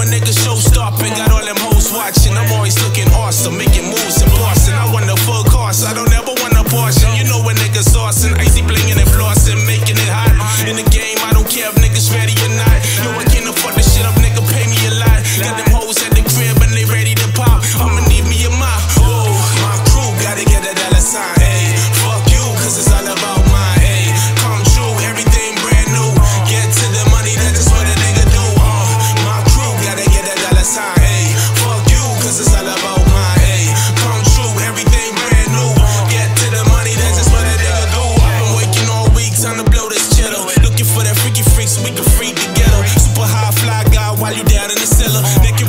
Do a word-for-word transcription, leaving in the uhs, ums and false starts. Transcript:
nigga show stopping, got all them hoes watching. I'm always looking awesome, making moves and bossing. I want the full course, I don't ever want a portion. You know when niggas saucing, icy blinging and flossing, making it hot. In the game, I don't care if niggas ready or not. Yo, I can't afford this shit up, nigga, pay me a lot. Got them hoes at the crib and they ready to pop. I'ma need me a mop. Whoa, my crew gotta get a dollar sign. Ayy, fuck you, cause it's all about mine. Ayy, come true, everything brand new. Get to the money, that's just what a nigga do. Uh, my crew gotta get a dollar sign. Ayy, fuck you, cause it's all about mine. Ayy, come true, everything brand new. Get to the money, that's just what a nigga do. I've been waking all week, time to blow this cheddar. Looking for that freaky freak so we can freak together. Super high fly guy while you down in the cellar. Naked